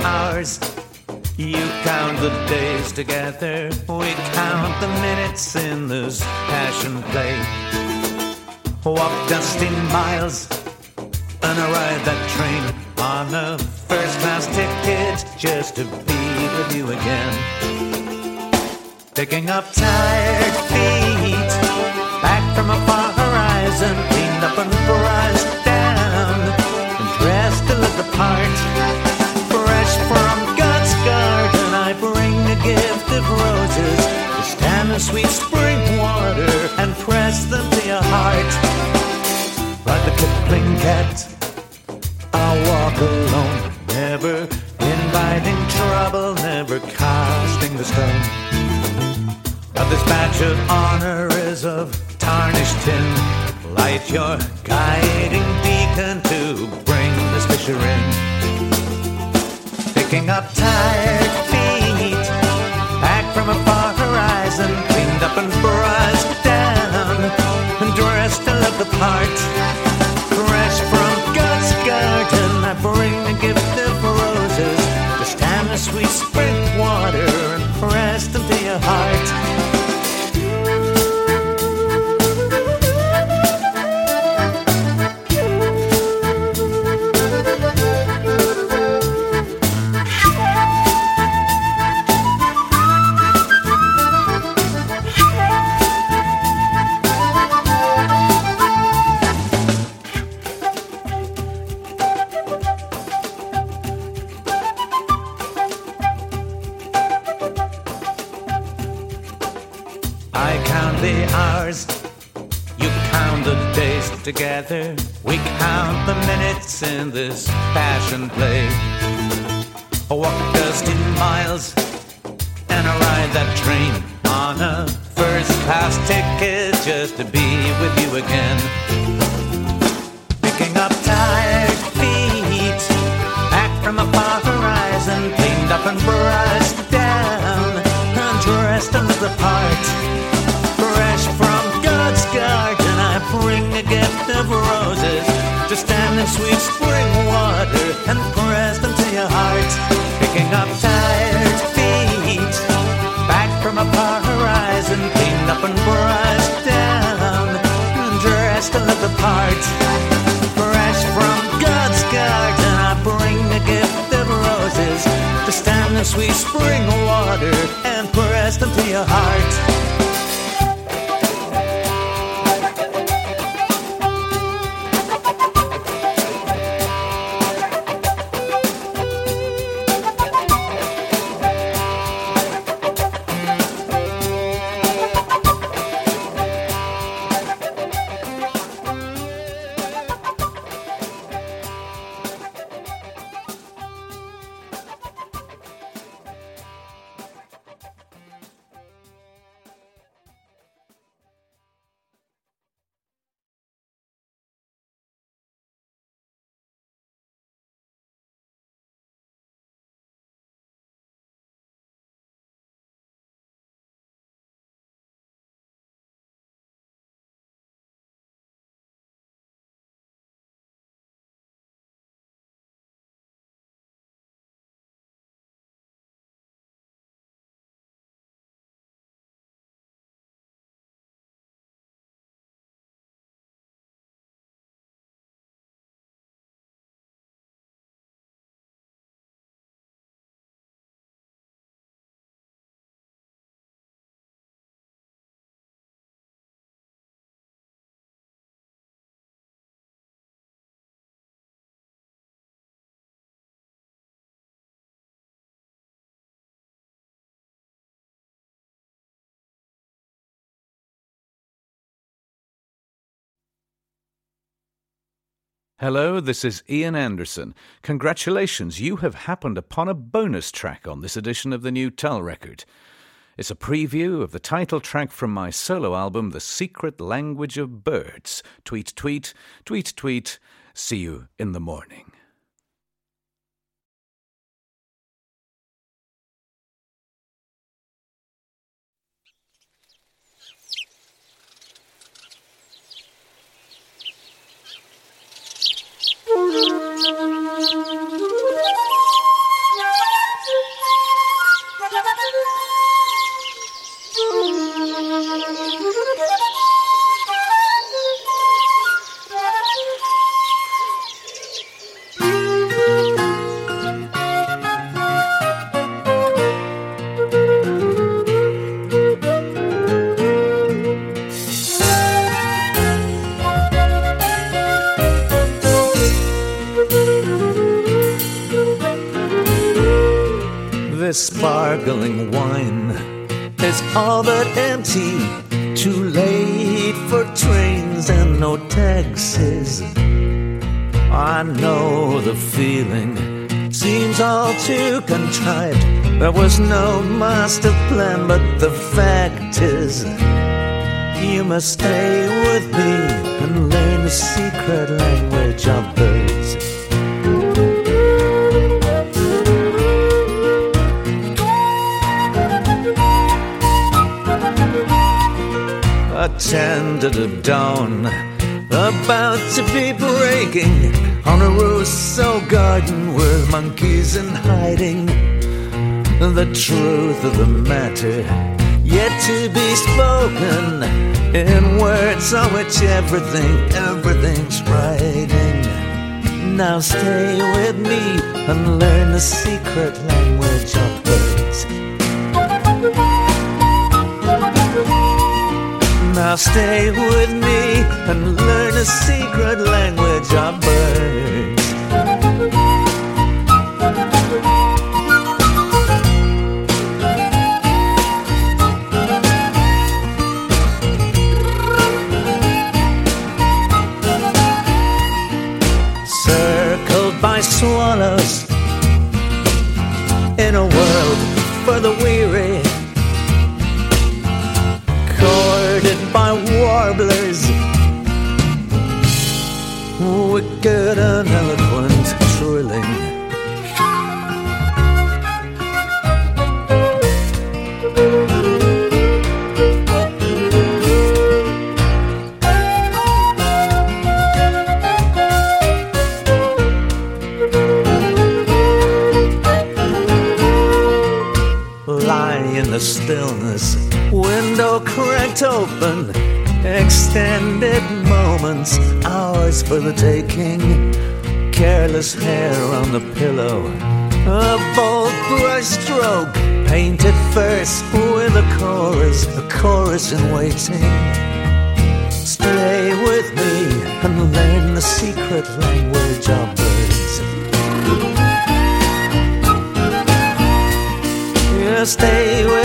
hours. You count the days together. We count the minutes in this passion play. Walk dusty miles and ride that train on a first-class ticket just to be with you again. Picking up tired feet back from a far horizon, cleaned up and brushed down and dressed to look the part. Fresh from God's garden, I bring a gift of roses to stand in sweet spring water and press them to your heart. Like the Kipling cat, I'll walk alone, never inviting trouble, never casting the stone. But this badge of honor is of tarnished tin. Light your guiding beacon to bring this fisher in. Picking up tired feet back from a far horizon, cleaned up and brushed down and dressed to look the part. Fresh from God's garden, I bring a gift of roses to stand the sweet spring water and press them to your heart. Together, we count the minutes in this passion play. I walk dusty miles and I ride that train on a first-class ticket just to be with you again. Picking up tired feet back from a far horizon, cleaned up and brushed down and dressed to look the part. Fresh from God's garden, I bring a gift of roses to stand in sweet spring water and press them to your heart. Picking up tired feet back from a far horizon, cleaned up and brushed down and dressed to look the part. Fresh from God's garden, I bring a gift of roses to stand in sweet spring water and press them to your heart. Hello, this is Ian Anderson. Congratulations, you have happened upon a bonus track on this edition of the new Tull record. It's a preview of the title track from my solo album, The Secret Language of Birds. Tweet, tweet, tweet, tweet. See you in the morning. where sparkling wine is all but empty, too late for trains and no taxis. I know the feeling seems all too contrived. There was no master plan, but the fact is you must stay with me and learn the secret language of birds. A tentative dawn about to be breaking on a Rousseau garden where monkeys in hiding. The truth of the matter yet to be spoken in words on which everything's writing. Now stay with me and learn the secret language of birds. Now stay with me and learn the secret language of birds. Circled by swallows in a world for the weary, courted by warblers, wicked and eloquent trilling. Lie in the stillness, window cracked open, extended moments, hours for the taking. Careless hair on the pillow, a bold brush stroke, painted first with a chorus in waiting. Stay with me and learn the secret language of birds. Stay with